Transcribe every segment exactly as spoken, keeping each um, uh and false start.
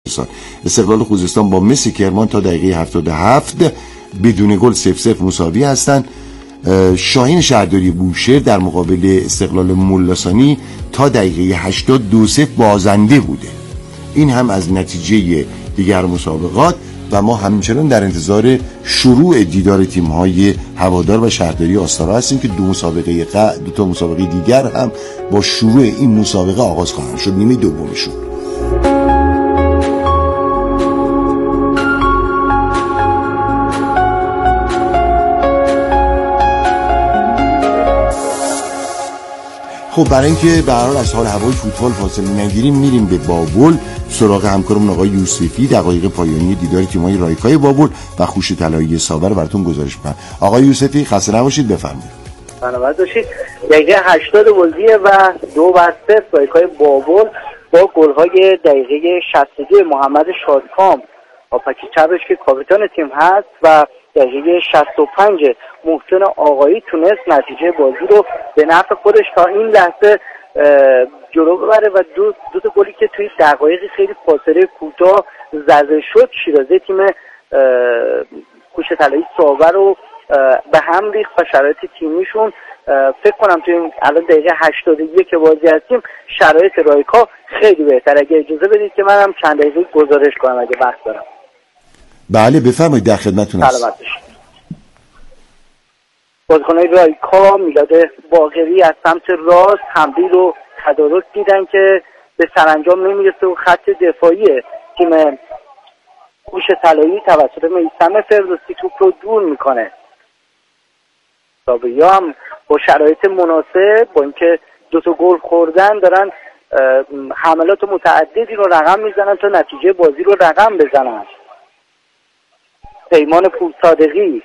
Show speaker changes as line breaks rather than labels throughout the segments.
استقلال خوزستان با مس کرمان تا دقیقه هفتاد و هفت بدون گل صفر صفر مساوی هستند. شاهین شهرداری بوشهر در مقابل استقلال مولاسانی تا دقیقه هشتاد دو صفر بازنده بوده. این هم از نتیجه دیگر مسابقات و ما همچنان در انتظار شروع دیدار تیم‌های هوادار و شهرداری آستارا هستیم که دو مسابقه ق... دو تا مسابقه دیگر هم با شروع این مسابقه آغاز خواهند شد، نیمه دومشون. خب برای اینکه به هر حال از حال هوای فوتبال فاصله نگیریم، میریم به بابل سراغ همکارمون آقای یوسفی. دقایق پایانی دیدار تیم‌های رایکای بابل و خوش طلایی ساور براتون گزارش می‌کنم. آقای یوسفی خسته نباشید، بفرمایید.
سلامت باشید. دقیقه هشتاد بازی و دو بر صفر رایکای بابل با گل‌های دقیقه شصت و دو محمد شادکام آپکی چبش که کاپیتان تیم هست و دقیقه شصت و پنج محسن آقایی تونست نتیجه بازی رو به نفع خودش تا این لحظه جلو ببره و دو دو تا گلی که توی دقایق خیلی فاصله کوتاه زده شد شیرازه تیم کوش طلایی ساور رو به هم ریخت و شرایط تیمیشون فکر کنم توی این الان دقیقه هشتاد و یک بازی هستیم شرایط رایکا خیلی بهتر. اگه اجازه بدید که منم چند دقیقه گزارش کنم اگه وقت دارم.
بله بفرمایید، در خدمتتون هستم.
سلامت باشید. بازیکن‌های رایکا میلاد باقری از سمت راست حمدی رو تدارک دیدن که به سرانجام نمیرسه و خط دفاعی تیم کوش طلایی توسط میثم فردوسی توپ رو دور میکنه. سابقی هم با شرایط مناسب با اینکه دو تا گل خوردن دارن حملات متعددی رو رقم میزنن تا نتیجه بازی رو رقم بزنن. پیمان پورصادقی،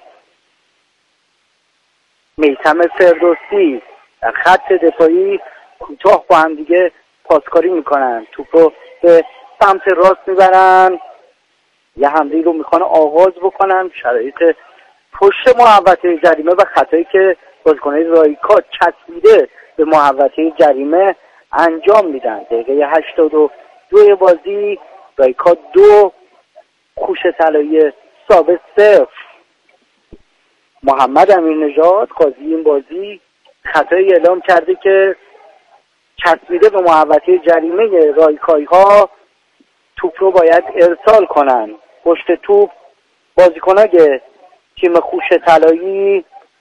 میثم فردوسی در خط دفاعی کوتاه با هم دیگه پاسکاری میکنن، توپ رو به سمت راست میبرن، یه حمله رو میخوان آغاز بکنن. شرایط پشت محوطه جریمه و خطایی که بازیکن‌های رایکا چسبیده به محوطه جریمه انجام میدن. دقیقه هشتاد و دو بازی رایکا دو خوش طلایی ثابت صفر. محمد امیرنژاد قاضی این بازی خطایی اعلام کرده که چسبیده به محوطه جریمه رایکایی ها توپ رو باید ارسال کنن. پشت توپ بازیکنای تیم خوش طلایی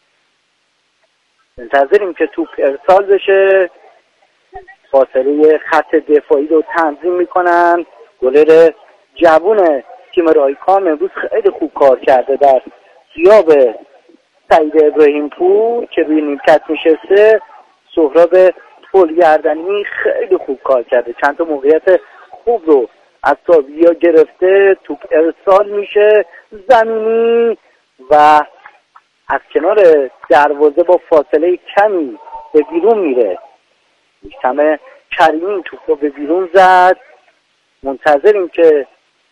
منتظریم که توپ ارسال بشه، فاصله خط دفاعی رو تنظیم میکنن. گلر جوون تیم رایکا امروز خیلی خوب کار کرده در غیاب سعید ابراهیم پور که روی نیمکت نشسته. سهراب پلگردنی خیلی خوب کار کرده، چند تا موقعیت خوب رو از سابیا گرفته، توپ ارسال میشه زمینی و از کنار دروازه با فاصله کمی به بیرون میره. میثم کریمی توپ رو به بیرون زد. منتظریم که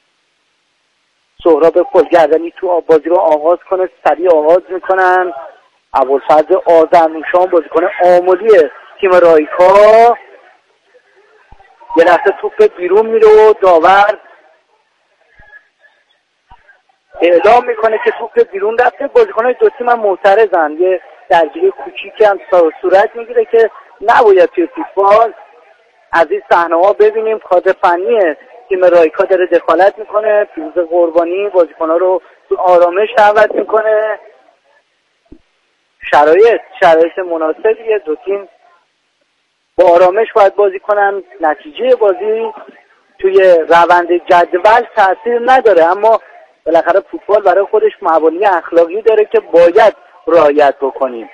سهراب پلگردنی تو بازی رو آغاز کنه. سریع آغاز میکنن. ابوالفضل آذرنوشان بازیکن آملی تیم رایکا یه لحظه توپ بیرون میره و داور اعلام میکنه که توپ بیرون رفته. بازیکن‌های دو تیم هم معترضن. یه درگیری کوچیکی هم صورت میگیره که نباید توی فوتبال از این صحنه‌ها ببینیم. کادر فنی تیم رایکا داره دخالت میکنه. پیروز قربانی بازیکن‌ها رو تو آرامش دعوت میکنه. شرایط شرایط مناسبیه، دو تیم با آرامش باید بازی کنن. نتیجه بازی توی روند جدول تاثیر نداره، اما بالاخره فوتبال برای خودش مبانی اخلاقی داره که باید رعایت بکنیم.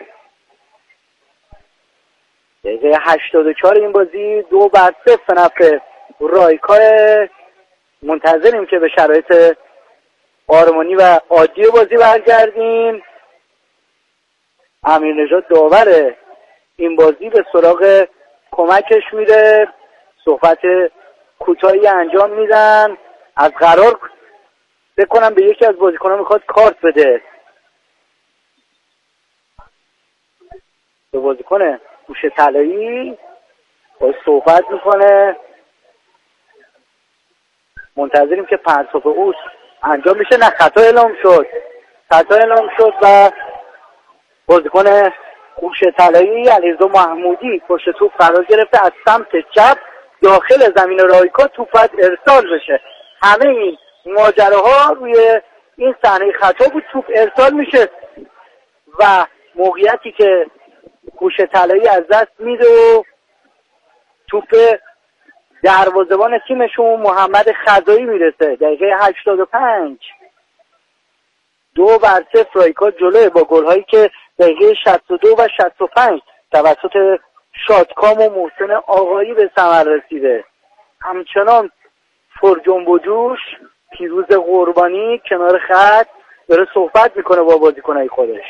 دقیقه هشتاد و چهار این بازی دو بر صفر نفع رایکا. منتظریم که به شرایط آرمانی و عادی بازی برگردیم. امیرنژاد داور این بازی به سراغ کمکش میره، صحبت کوتاهی انجام میدن. از قرار بکنم به یکی از بازیکن‌ها میخواد کارت بده، به بازیکن کوش طلایی با صحبت میکنه. منتظریم که پرتاب اوس انجام میشه. نه، خطا اعلام شد خطا اعلام شد و بازیکن هوش طلایی علیرضا محمودی پشت توپ قرار گرفته، از سمت چپ داخل زمین رایکا توپ باید ارسال بشه. همه این ماجراها روی این صحنه خطا بود، توپ ارسال میشه و موقعیتی که هوش طلایی از دست میده و توپ دروازه‌بان تیمشون محمد خزایی میرسه. دقیقه هشتاد و پنج دو بر صفر رایکا جلوه با گل‌هایی که دقیقه شصت و دو و شصت و پنج توسط شادکام و محسن آقایی به ثمر رسیده. همچنان پر جنب و جوش پیروز قربانی کنار خط داره صحبت میکنه با بازیکنای خودش.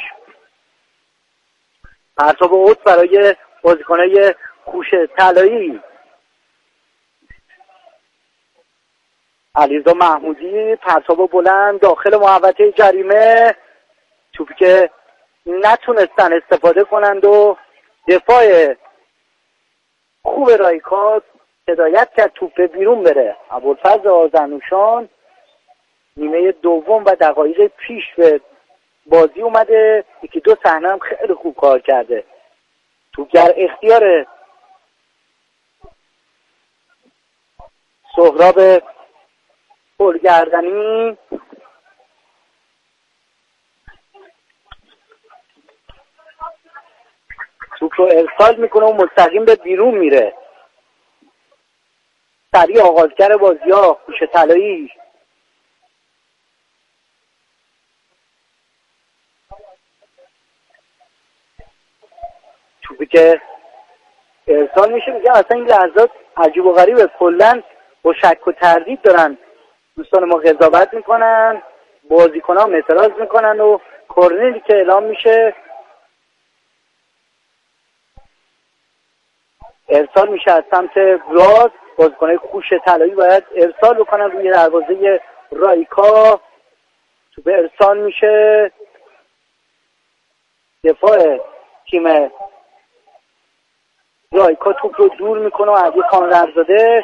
پرتاب اوت برای بازیکنای هوش طلایی. علیرضا محمودی پرتاب بلند داخل محوطه جریمه، توپی که نتونستن استفاده کنند و دفاع خوب رایکا هدایت کرد توپ بیرون بره. ابوالفضل آذرنوشان نیمه دوم و دقایق پیش به بازی اومده، یکی دو صحنه هم خیلی خوب کار کرده. توپ در اختیار سهراب پرگردنی. توپ رو ارسال میکنه و مستقیم به بیرون میره. سریع آغازگر بازی ها هوش طلایی. توپی که ارسال میشه، میگم اصلا این لحظات عجیب و غریبه، کلن با شک و تردید دارن دوستان ما قضاوت میکنن، بازیکن ها اعتراض میکنن و کورنری که اعلام میشه ارسال میشه از سمت راست. بازیکن‌های هوش طلایی باید ارسال بکنن روی دروازه رایکا. توپ ارسال میشه، دفاع تیم رایکا توپ رو دور میکنه و علی خانرزاده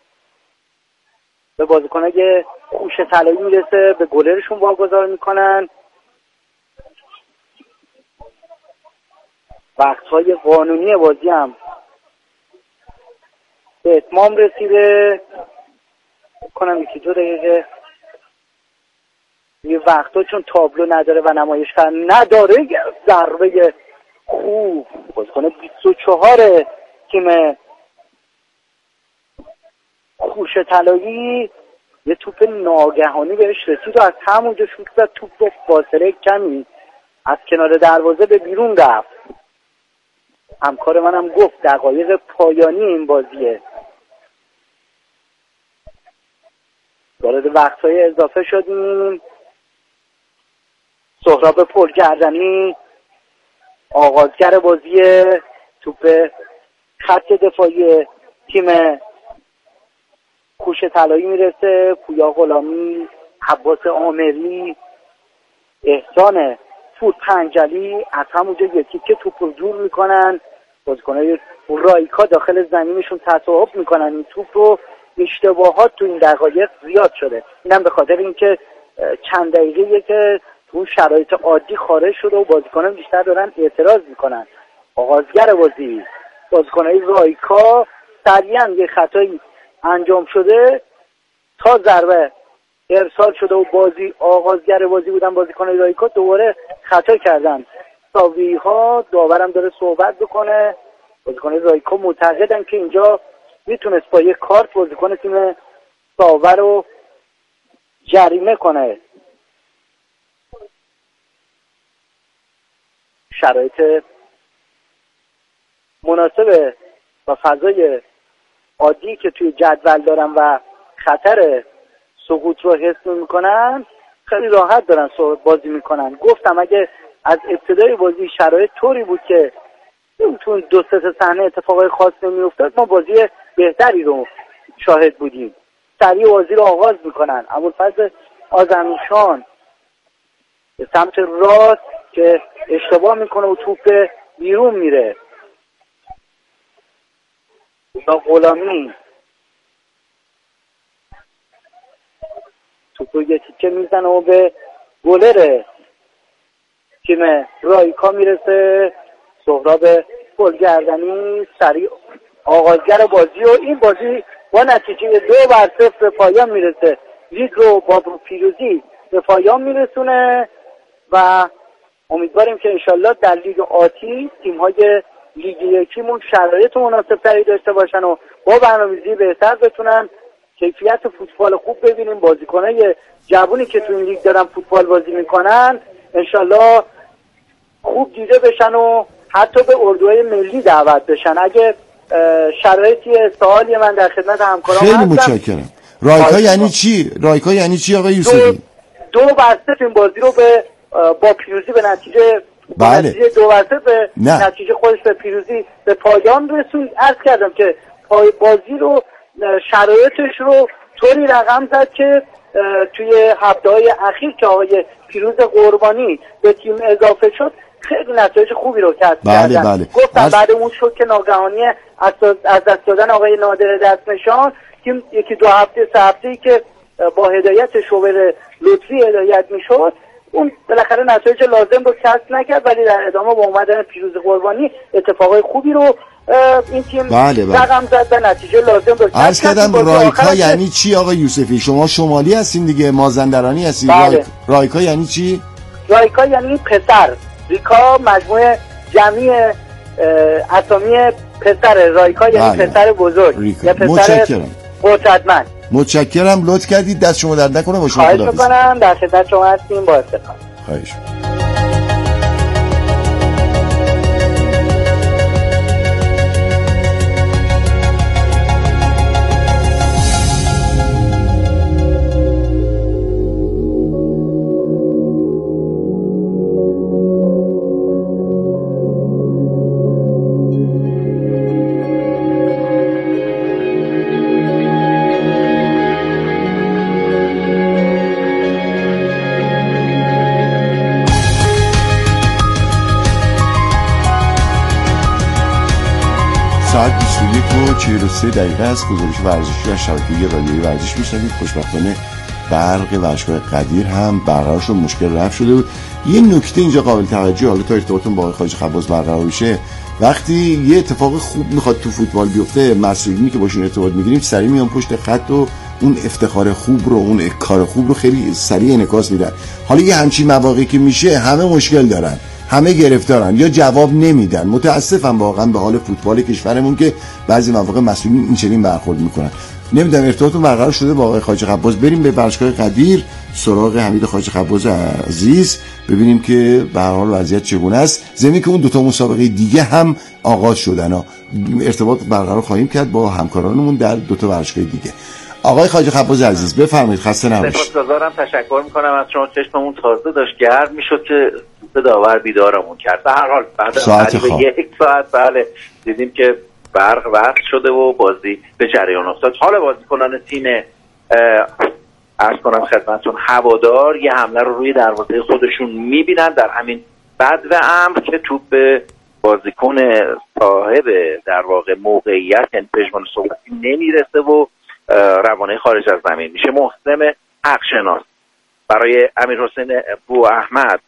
به بازیکن‌های هوش طلایی میرسه، به گلرشون واگذار میکنن. وقت‌های قانونی بازی هم به اتمام رسیده. کنم یکی دو دقیقه یه وقتا چون تابلو نداره و نمایشگر نداره، ضربه خوب بازیکن بیست و چهار تیم هوش طلایی یه توپ ناگهانی بهش رسید و از همونجا شوت زد. توپ رو فاصله کمی از کنار دروازه به بیرون رفت. همکار منم گفت دقایق پایانی این بازیه، وارد وقتهای اضافه شدیم. سهراب پرگردنی آغازگر بازی، توپ خط دفاعی تیم هوش طلایی میرسه. پویا غلامی، عباس عامری، احسان فوت پنجلی از همونجا یکی که توپ رو دور میکنن. بازیکن‌های رایکا داخل زمینشون تصاحب میکنن این توپ رو. اشتباهات تو این دقایق زیاد شده، اینم به خاطر اینکه چند دقیقه که تو شرایط عادی خارج شده و بازیکنان بیشتر دارن اعتراض میکنن. آغازگر بازی بازیکن‌های رایکا سریعا یه خطایی انجام شده، تا ضربه ارسال شده و بازی آغازگر بازی بودن بازیکن‌های رایکا دوباره خطا کردن. ساوی ها داورم داره صحبت بکنه. بازیکن‌های رایکا معتقدن که اینجا میتونست با یک کارت بازیکن تیم ساور رو جریمه کنه. شرایط مناسب و فضای عادی که توی جدول دارن و خطر سقوط رو حس میکنن، خیلی راحت دارن بازی میکنن. گفتم اگه از ابتدای بازی شرایط طوری بود که تو دو سه صحنه اتفاقای خاص نمیافتاد، ما بازی بهتری رو شاهد بودیم. سریع بازی رو آغاز میکنن. ابوالفضل آذرنوشان به سمت راست که اشتباه میکنه و توپ بیرون میره. یا غلامی توپ رو یه تیکه میزنه و به گلر تیم رایکا میرسه. سهراب گلگردنی سریع آغازگر بازی و این بازی با نتیجه دو بر صفر به پایان میرسه. لیگ رو با پیروزی به پایان میرسونه و امیدواریم که انشالله در لیگ آتی تیم‌های لیگ یکیمون شرایط مناسب تری داشته باشن و با برنامه‌ریزی بهتر بتونن کیفیت فوتبال خوب ببینیم. بازیکنای جوونی که تو این لیگ دارن فوتبال بازی میکنن انشالله خوب دیده بشن و حتی به اردوهای ملی دعوت بشن. اگه شرایطی سوالی من در خدمت همکارام
خیلی
هستم.
متشکرم. رایکا یعنی چی؟ رایکا یعنی چی آقای یوسفی؟
دو, دو بر صفر این بازی رو به با پیروزی به نتیجه
بله.
نتیجه دو بر صفر به
نه.
نتیجه خودش به پیروزی به پایان رسوند. عرض کردم که بازی رو شرایطش رو طوری رقم زد که توی هفته‌های اخیر که آقای پیروز قربانی به تیم اضافه شد خیلی نتایج خوبی رو کسب
بله
کردن.
بله.
گفتم
از...
بعد اون شد که ناگهانی از دست دادن آقای نادر دستنشان تیم یکی دو هفته سه هفته‌ای که با هدایت شوبر لطفی هدایت میشد اون بالاخره نتایج لازم رو کسب نکرد، ولی در ادامه با اومدن پیروز قربانی اتفاقای خوبی رو این تیم
بله بله.
رقم زد و نتیجه لازم رو کسب
عرض کردم. رایکا یعنی
که...
چی آقای یوسفی؟ شما شمالی هستین دیگه، مازندرانی هستین.
بله.
رایک... رایکا یعنی چی؟
رایکا یعنی پسر. ریکا مجموعه جمعی اسامی پسر. رایکا یعنی بله. پسر بزرگ
ریکا.
یا پسر
متشکرم.
قدرتمند.
متشکرم، لطف کردید، دست شما درد نکنه. با شما
خواهش میکنم، در خدمت شما هستیم. با افتخار.
خواهش. ساعت بیست و یک و چهل و سه دقیقه است. گزارش ورزشی از شبکه رادیویی ورزش میشنوید. خوشبختانه برق ورزشگاه قدیر هم برقرار شد، مشکل رفع شده بود. یه نکته اینجا قابل توجه، حالا تا ارتباطتون با آقای خواجه خباز برقرار بشه، وقتی یه اتفاق خوب میخواد تو فوتبال بیفته، مسئولینی که باشون ارتباط میگیریم سریع میان پشت خط و اون افتخار خوب رو، اون کار خوب رو خیلی سریع انعکاس میدن. حالا یه همچین مواقعی که میشه همه مشکل دارن، همه گرفتارن یا جواب نمیدن. متاسفم واقعا به حال فوتبال کشورمون که بعضی مواقع مسئولین این چنین برخورد میکنن. نمیدونم ارتباطتون برقرار شده با آقای خواجه خباز؟ بریم به ورزشگاه قدیر سراغ حمید خواجه خباز عزیز ببینیم که به هر حال وضعیت چگونه است. زمین که اون دو تا مسابقه دیگه هم آغاز شدن ها. ارتباط برقرار خواهیم کرد با همکارانمون در دو تا ورزشگاه دیگه. آقای خواجه خباز عزیز بفرمایید، خسته نباشید.
سپاسگزارم، تشکر میکنم از شما. چشممون تازه داشت گرم میشد که داور بیدارمون کرد. به هر حال بعد از یک ساعت بله دیدیم که برق وصل شده و بازی به جریان افتاد. حال بازیکنان تیم عرض کنم خدمتتون هوادار یه حمله رو روی دروازه خودشون میبینن. در همین بدو امر که توپ به بازیکن صاحب در واقع موقعیت پژمان صحبتی نمیرسه و روانه خارج از زمین میشه. محسن حقشناس برای امیرحسین بواحمد،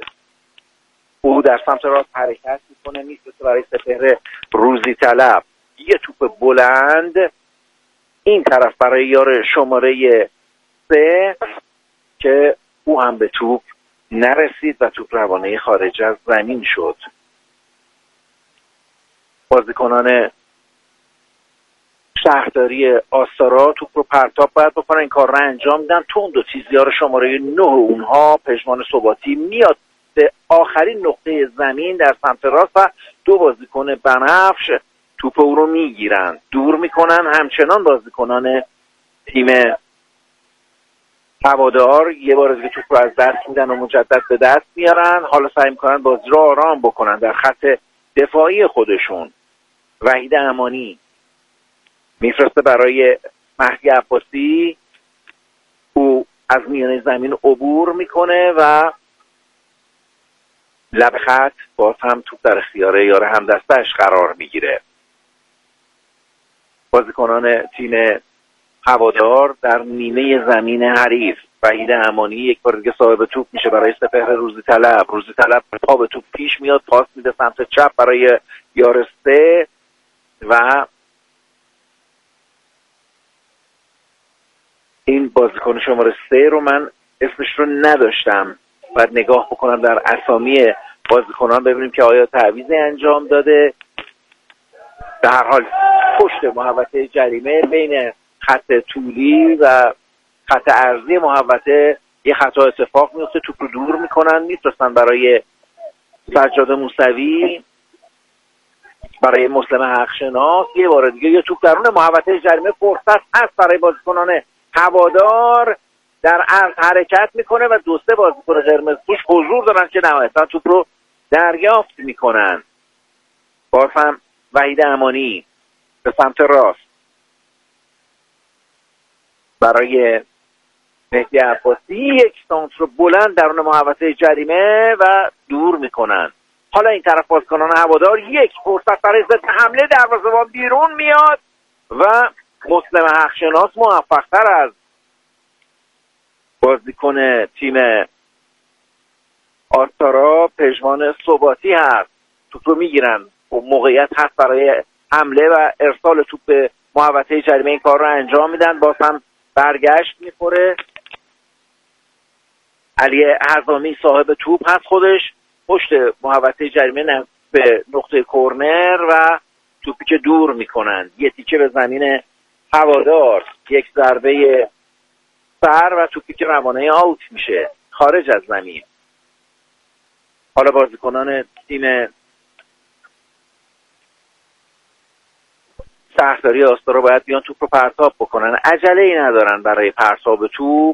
او در سمت راست حرکت میکنه، میفته برای سپهر روزی طلب، یه توپ بلند این طرف برای یار شماره سه که او هم به توپ نرسید و توپ روانه خارج از زمین شد. بازیکنان شهرداری آستارا توپ رو پرتاب باید بکنن، این کار رو انجام میدن. تند و تیز یار شماره نه اونها پژمان ثباتی میاد به آخرین نقطه زمین در سمت راست و دو بازیکن بنفش توپ او رو میگیرن، دور میکنن. همچنان بازیکنان تیم هوادار یه بار دیگه توپ رو از دست میدن و مجدد به دست میارن. حالا سعی میکنن بازی رو آرام بکنن. در خط دفاعی خودشون وحید امانی میفرسته برای مهدی عباسی، او از میانه زمین عبور میکنه و لب خط باز هم توپ در اختیار یار همدستش قرار میگیره. بازیکنان تیم هوادار در نیمه زمین حریف وحید امانی یک بار دیگه صاحب توپ میشه برای سپهر روزی طلب. روزی طلب پا به توپ پیش میاد، پاس میده سمت چپ برای یارسته و این بازیکن شماره سه رو من اسمش رو نداشتم، باید نگاه بکنم در اسامی بازیکنان ببینیم که آیا تعویضی انجام داده. در هر حال پشت محوطه جریمه بین خط طولی و خط عرضی محوطه یه خطا اتفاق میفته، توپ رو دور میکنن، میفرستن برای سجاد موسوی، برای مسلم حقشناس. یه بار دیگه یه توپ درون محوطه جریمه، فرصت هست برای بازیکنان هوادار، در عرض حرکت میکنه و دو سه بازیکن قرمز پوش حضور دارن که نهایتا توپ رو دریافت میکنن. باز هم وحید امانی به سمت راست برای مهدی عباسی، یک سانتر رو بلند درون محوطه جریمه و دور میکنن. حالا این طرف بازیکنان هوادار یک فرصت برای ضد حمله، دروازه‌بان بیرون میاد و مسلم حقشناس موفق‌تر از بازیکن تیم آستارا پژمان ثباتی هست، توپ رو میگیرن، موقعیت هست برای حمله و ارسال توپ به محوطه جریمه، این کار رو انجام میدن. باز هم برگشت میخوره، علی حزامی صاحب توپ هست خودش پشت محوطه جریمه به نقطه کورنر و توپی که دور میکنن، یه تیکه به زمین هوادار، یک ضربه سر و توپی که روانه آوت میشه خارج از زمین. حالا بازیکنان تیم شهرداری آستارا باید بیان توپ رو پرتاب بکنن، عجله ای ندارن برای پرتاب توپ.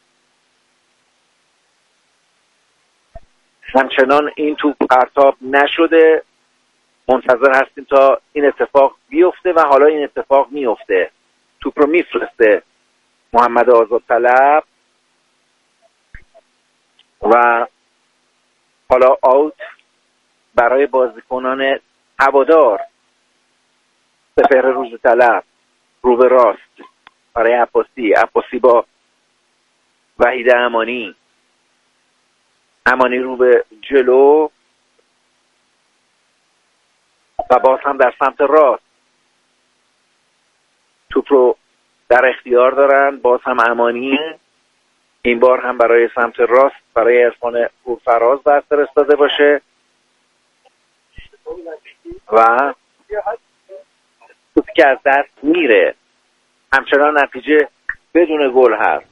همچنان این توپ پرتاب نشده، منتظر هستیم تا این اتفاق بیفته و حالا این اتفاق میفته. توپ رو میفرسته محمد آزادطلب و حالا آوت برای بازیکنان هوادار. سپهر روزی طلب رو به راست برای عباسی، عباسی با وحید امانی، امانی رو به جلو و باز هم در سمت راست توپ رو در اختیار دارن. باز هم امانی، این بار هم برای سمت راست برای عرفان پورفراز باید فرستاده باشه و توپی که از دست میره. همچنان نتیجه بدون گل هست.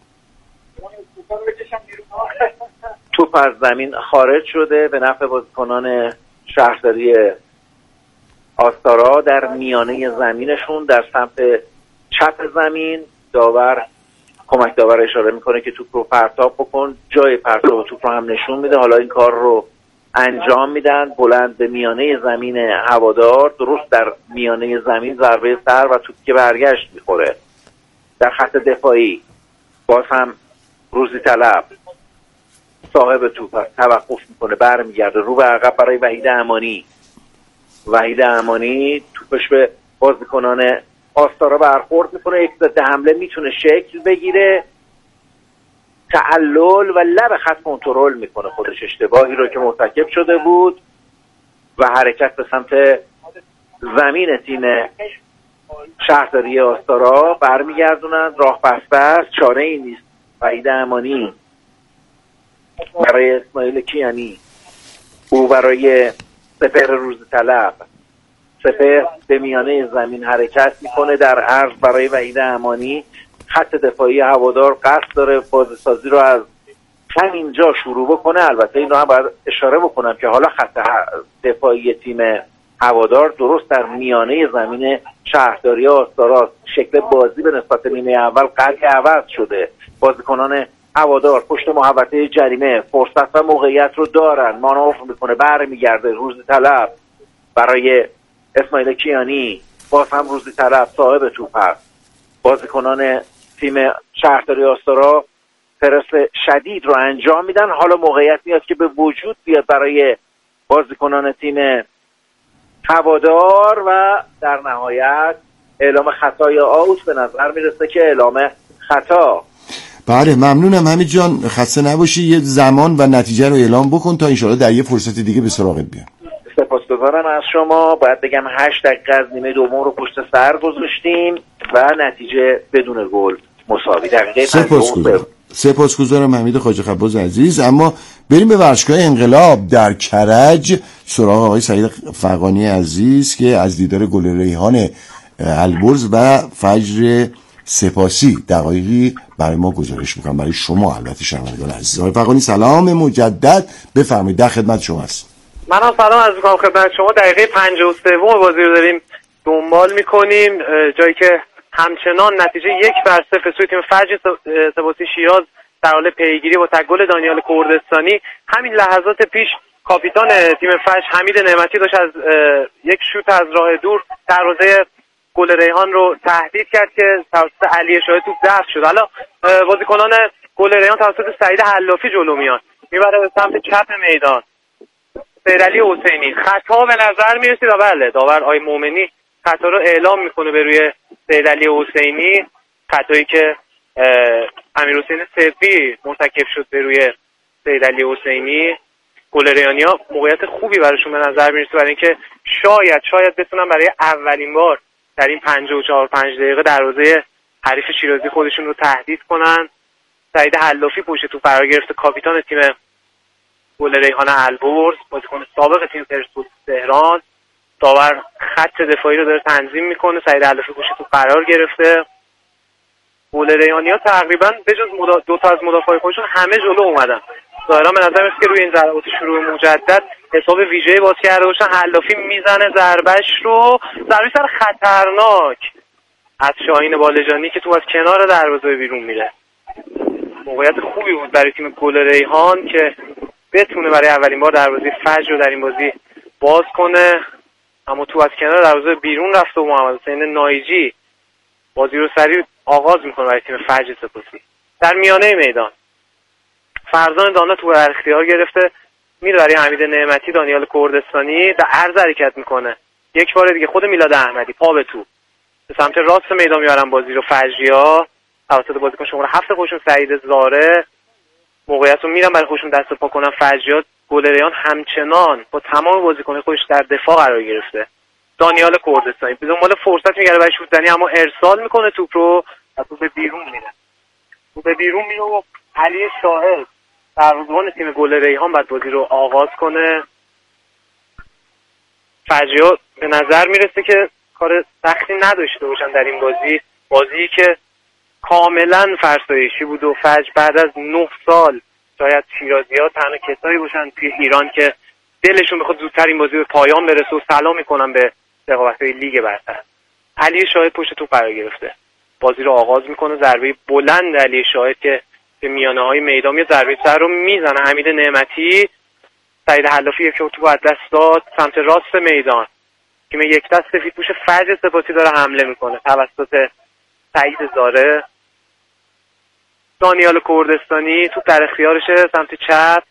توپ از زمین خارج شده به نفع بازیکنان شهرداری آستارا در میانه زمینشون در سمت چپ زمین. داور، کمک داور اشاره میکنه که توپ رو پرتاب بکن، جای پرتاب توپ رو هم نشون میده. حالا این کار رو انجام میدن، بلند به میانه زمین هوادار، درست در میانه زمین ضربه سر و توپ که برگشت میخوره. در خط دفاعی باز هم روزی طلب صاحب توپ هست، توقف میکنه، برمیگرده رو به عقب برای وحید امانی. وحید امانی توپش به بازیکنان آستارا برخورد میکنه، یک ضد حمله میتونه شکل بگیره، تعلل و لب خط کنترل میکنه خودش اشتباهی رو که مرتکب شده بود و حرکت به سمت زمین تیم شهرداری آستارا برمیگردونن. راه بسته است، چاره ای نیست. وحید امانی برای اسماعیل کیانی، او برای سپهر روزی طلب. سپهر به میانه زمین حرکت میکنه در عرض برای وحید امانی. خط دفاعی هوادار قصد داره بازیسازی رو از همینجا شروع بکنه. البته اینو هم باید اشاره بکنم که حالا خط دفاعی تیم هوادار درست در میانه زمین شهرداری آستارا، شکل بازی به نسبت نیمه اول قدری عوض شده. بازیکنان هوادار پشت محوطه جریمه فرصت و موقعیت رو دارن، مانور میکنه، برمیگرده روزی طلب برای اسماعیل کیانی. باز هم روزی طلب صاحب توپ هست. بازیکنان تیم شهرداری آستارا پرس شدید رو انجام میدن. حالا موقعیت میاد که به وجود بیاد برای بازیکنان تیم هوادار و در نهایت اعلام خطای آوت به نظر میرسه که اعلام خطا.
بله ممنونم حمید جان، خسته نباشی. یه زمان و نتیجه رو اعلام بکن تا انشاءالله در یه فرصت دیگه به سراغت بیام.
سپاسگزارم از شما. باید بگم هشت دقیقه از نیمه دوم رو پشت سر گذاشتیم و نتیجه بدون گل مساوی. دقیقه
سپاسگزارم. سپاسگزارم حمید خواجه خباز عزیز. اما بریم به ورزشگاه انقلاب در کرج سراغ آقای سعید فغانی عزیز که از دیدار گل ریحان البرز و فجر سپاسی دقایقی برای ما گزارش میکنم، برای شما البته شنوندگان عزیز. آقای فغانی سلام مجدد، بفرمایید در خدمت شما هست.
منم سلام عرض می‌کنم خدمت شما. دقیقه پنجاه و سه بازی رو داریم دنبال میکنیم، جایی که همچنان نتیجه یک بر صفر سوی تیم فجر سپاسی شیراز در حال پیگیری با گل دانیال کردستانی. همین لحظات پیش کاپیتان تیم فجر حمید نعمتی داشت از یک شوت از راه دور دروازه گل ریحان رو تهدید کرد که توسط علی شاهد توپ دفع شد. حالا بازیکنان گل ریحان توسط سعید حلافی جلو میان، میبره به سمت چپ میدان. سیدعلی حسینی خطا به نظر میرسید و بله داور آقای مومنی خطا رو اعلام میکنه به روی سیدعلی حسینی، خطایی که امیرحسین صدی مرتکب شد به روی سیدعلی حسینی. گل ریحانیا موقعیت خوبی براشون به نظر میرسه برای اینکه شاید شاید بتونن برای اولین بار در این پنجاه و چهار پنج دقیقه دروازه حریف شیرازی خودشون رو تهدید کنن. سعید حلافی پشت توپ قرار گرفته، کاپیتان تیم گل ریحان البرز، بازیکن سابق تیم پرسپولیس تهران. داور خط دفاعی رو داره تنظیم میکنه، سعید حلافی پشت توپ قرار گرفته. گل ریحانیا تقریبا به جز مدا... دو تا از مدافعای خودشون همه جلو اومدن. ظاهرا به نظر میاد که روی این ضربات شروع مجدد حساب ویژه‌ای باز کرده باشن. حلافی میزنه ضربهش رو، ضربه سر خطرناک از شاهین بالجانی که تو از کنار دروازه بیرون میره. موقعیت خوبی بود برای تیم گل ریحان که بتونه برای اولین بار دروازه فجر رو در این بازی باز کنه، اما تو از کنار دروازه بیرون رفته و محمد حسین نایجی بازی رو سریع آغاز میکنه برای تیم فجر سپاسی. در میانه میدان فرزان دانا تو در اختیار گرفته، میره برای حمید نعمتی. دانیال کردستانی در عرض حرکت میکنه، یک بار دیگه خود میلاد احمدی پا به تو به سمت راست میدان میارن بازی رو فجریا توسط بازیکن شماره هفت خودشون سعید زاره. موقعیت رو میرن برای خودشون دست پا کنن. فجریا گل ریحان همچنان با تمام بازیکن خودش در دفاع قرار گرفته. دانیال کردستانی به دنبال فرصت میگره برای شوت زنی، اما ارسال میکنه توپ رو و توپ به بیرون میره. توپ به بیرون میره و علی شاهد دروازه‌بان تیم گل ریحان بعد بازی رو آغاز کنه. فجریا به نظر میرسه که کار سختی نداشته باشن در این بازی، بازی که کاملا فرسایشی بود و فجر بعد از نه سال شاید شیرازی‌ها تنها کسایی باشن توی ایران که دلشون بخواد زودتر این بازی به پایان برسه و سلام میکنن به رقابت‌های لیگ برتر. علی شاهد پشت توپ قرار گرفته، بازی رو آغاز میکنه. ضربه بلند علی شاهد که به میانه های میدان یه ضربه سر رو میزنه. حمید نعمتی، سعید حلافی یک توپ از دست داد سمت راست میدان. تیم یک دست سفید پوش فجر سپاسی داره حمله میکنه توسط سعید زاره. دانیال کردستانی توپ در اختیارشه سمت چپ،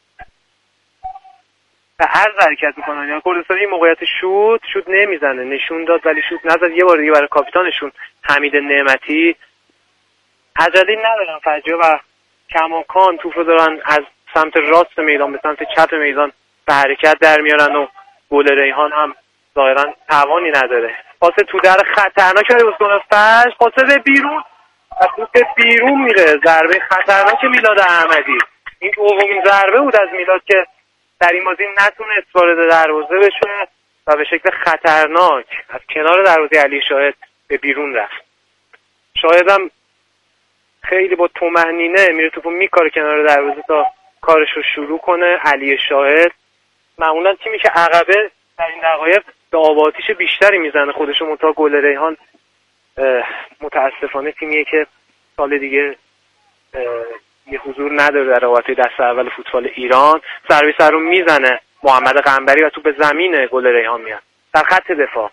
به عرض حرکت میکنه. دانیال کردستانی موقعیت شوت شوت نمیزنه، نشون داد ولی شوت نزد. یه بار دیگه برای کاپیتانشون حمید نعمتی. عجله ندارن فجریا و کماکان توپ رو دارن از سمت راست میدان به سمت چپ میدان به حرکت در میارن و گل ریحان هم ظاهرا توانی نداره. پاس تو در خطرناک برای بازیکن فجر، پاس به بیرون و توپ به بیرون میره. ضربه خطرناک میلاد احمدی. این دومین ضربه بود از میلاد که در این بازی نتونست وارد دروازه بشه و به شکل خطرناک از کنار دروازه علی شاهد به بیرون رفت. شاهد هم خیلی با طمأنینه میره توپو میکاره کنار دروازه تا کارش رو شروع کنه. علی شاهد معمولا تیمی که عقبه در این دقایق به آب آتیش بیشتری میزنه خودشو، منتها گل ریحان متاسفانه تیمیه که سال دیگه یه حضور نداره در رقابت‌های دست اول فوتبال ایران. ضربه سر رو میزنه محمد قنبری و توپ به زمین گل ریحان میاد. در خط دفاع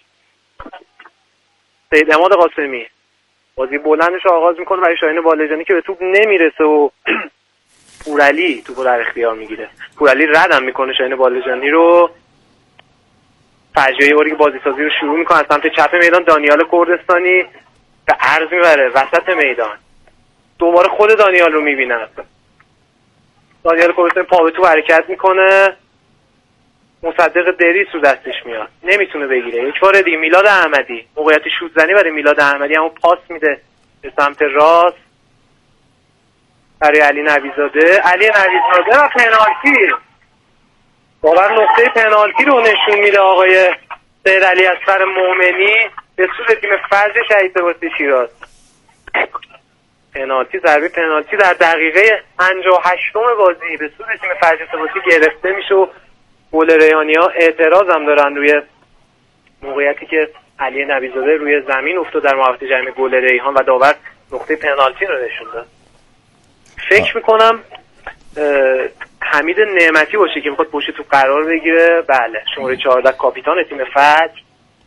سید عماد قاسمی بازی بلندش رو آغاز میکنه برای شاهین بالجانی که به توپ نمیرسه و پورعلی توپو در اختیار میگیره. پورعلی ردم میکنه شاهین بالجانی رو. فجریا باری که بازی سازی رو شروع میکنه از سمت چپ میدان. دانیال کردستانی به عرض میبره وسط میدان. دوباره خود دانیال رو میبینم. دانیال کوهستانی پا به تو حرکت میکنه، مصدق دریس رو دستش میاد، نمیتونه بگیره. یک بار دیگه میلاد احمدی، موقعیت شوت زنی برای میلاد احمدی، اما پاس میده به سمت راست برای علی نویزاده. علی نویزاده و پنالتی. باور نقطه پنالتی رو نشون میده آقای سید علی اصغر مومنی به سود تیم فجر شهید سپاسی شیراز. پنالتی، ضربه پنالتی در دقیقه پنجاه و هشتم بازی به سود تیم فجر سپاسی گرفته میشه و گل ریحانی‌ها اعتراض هم دارن روی موقعیتی که علی نویزاده روی زمین افتاد در محوطه جریمه گل ریحان و داور نقطه پنالتی رو نشون داد. فکر میکنم حمید نعمتی باشه که میخواد پشت تو قرار بگیره. بله، شماره چهارده کاپیتان تیم فجر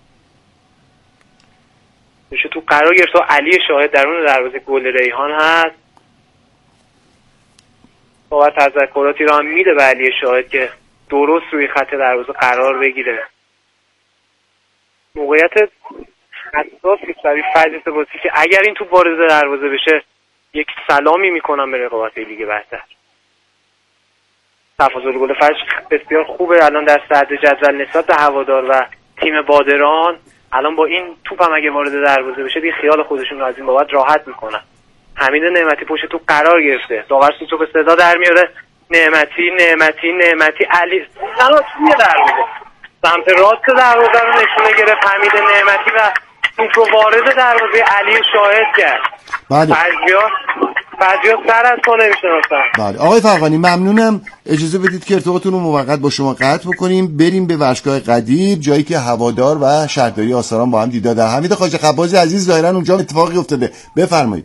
پشت تو قرار گرفت و علی شاهد درون دروازه گل ریحان هست. باید تذکراتی رو هم میده به علی شاهد که درست روی خط دروازه قرار بگیره. موقعیت حساسی برای فجر سپاسی که اگر این توپ وارد دروازه بشه یک سلامی میکنم به رقابت لیگ برتر. تفاضل گل فجر بسیار خوبه الان در صدر جدول نسبت به هوادار و تیم بادران. الان با این توپ هم اگه وارد دروازه بشه دیگه خیال خودشون رو از این بابت راحت میکنن. حمید نعمتی پشت توپ قرار گرفته، داور سوتو به صدا در میاره. نعمتی نعمتی نعمتی علی سلام توی دروازه سمت راست دروازه رو نشونه گرفت حمید نعمتی و توپ رو وارد دروازه علی شاهد کرد.
بله.
فجر فجر سر از پا نمیشناسن.
بله آقای فرقانی ممنونم. اجازه بدید که ارتباطتون رو موقت با شما قطع بکنیم، بریم به ورزشگاه قدیر، جایی که هوادار و شهرداری آستاران با هم دیدار دارن. حمید خواجه خبازی عزیز ظاهرا اونجا اتفاقی افتاده، بفرمایید.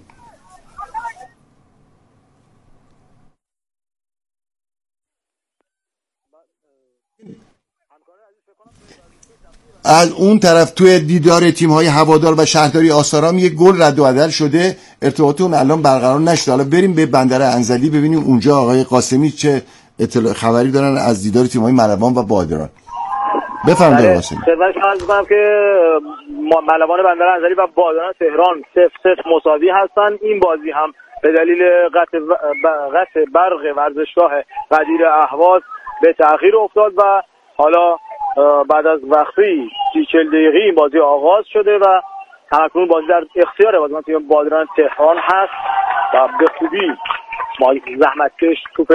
از اون طرف توی دیدار تیم‌های هوادار و شهرداری آستاران یک گل رد و بدل شده، ارتباطتون الان برقرار نشده. حالا بریم به بندر انزلی ببینیم اونجا آقای قاسمی چه اطلاع خبری دارن از دیدار تیم‌های ملوان و بادران. بفرمایید آقای قاسمی.
خدمتتون عرض می‌کنم که ملوان بندر انزلی و بادران تهران صفر صفر مساوی هستن. این بازی هم به دلیل قطع قطع برق ورزشگاه قدیر اهواز به تأخیر افتاد و حالا بعد از وقفه‌ای سی چهل دقیقه این بازی آغاز شده و همکنون بازی در اختیار بازیکن تیم بادران تهران هست و به خوبی زحمتکش توپ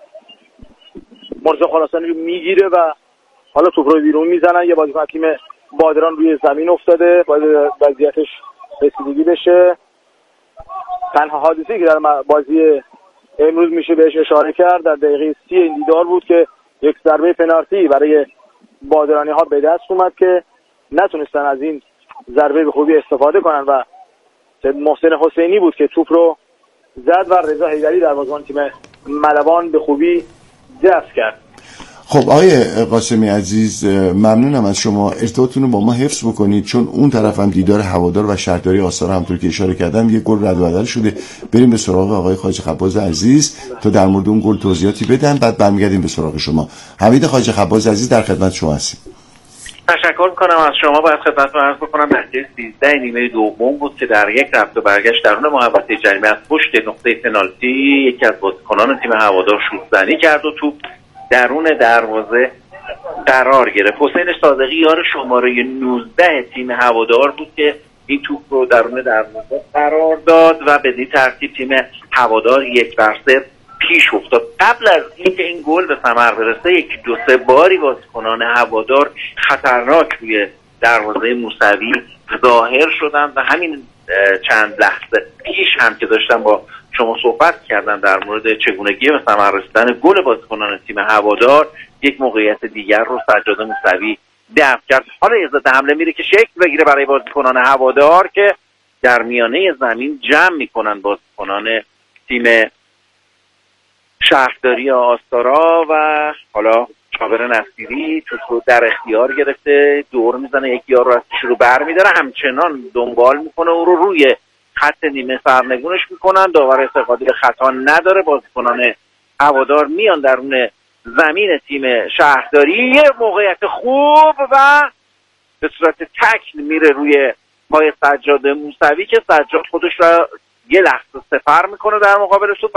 مرزا خراسانی رو میگیره و حالا توپ رو بیرون میزنن. یه بازیکن تیم بادران روی زمین افتاده، باید وضعیتش رسیدگی بشه. تنها حادثه‌ای که در بازی امروز میشه بهش اشاره کرد در دقیقه سی این دیدار بود که یک ضربه پنالتی برای بادرانی ها به دست اومد که نتونستن از این ضربه به خوبی استفاده کنن و محسن حسینی بود که توپ رو زد و رضا حیدری دروازه‌بان تیم ملوان به خوبی دفع کرد.
خب آقای قاسمی عزیز ممنونم از شما، ارتباطتون رو با ما حفظ بکنید چون اون طرف هم دیدار هوادار و شهرداری آستاران همونطور که اشاره کردم یه گل رد و بدل شده. بریم به سراغ آقای خواجه خباز عزیز تا در مورد اون گل توضیحاتی بدن، بعد برمیگردیم به سراغ شما. حمید خواجه خباز عزیز در خدمت شما هستیم.
تشکر میکنم از شما. باید خدمتتون عرض بکنم نتیجه سیزده نیمه دوم بود که در یک رفت و برگشت درون محوطه جریمه از پشت نقطه پنالتی یکی از بازیکنان تیم هوادار شوت‌زنی کرد و توپ درون دروازه قرار گرفت. حسین صادقی یار شماره نوزده تیم هوادار بود که این توپ رو درون دروازه قرار داد و به این ترتیب تیم هوادار یک بر صفر پیش افتاد. قبل از اینکه این گل به ثمر برسه یک دو سه باری بازیکنان هوادار خطرناک روی دروازه موسوی ظاهر شدن و همین چند لحظه پیش هم که داشتم با شما صحبت کردم در مورد چگونگی به ثمر رسیدن گل بازیکنان تیم هوادار، یک موقعیت دیگر رو سجاد موسوی دفع کرد. حالا عزت حمله میره که شکل بگیره برای بازیکنان هوادار که در میانه زمین جمع میکنن بازیکنان تیم شهرداری آستارا و حالا جابر نصیری توپ در اختیار گرفته، دور میزنه، یک یار رو از پیش رو بر میداره، همچنان دنبال میکنه او رو روی خط نیمه سرنگونش میکنن. داور استفاده به خطا نداره. بازیکنان هوادار میان درون زمین تیم شهرداری، یه موقعیت خوب و به صورت تکل میره روی پای سجاد موسوی که سجاد خودش را یه لحظه سپر میکنه در مقابل توپ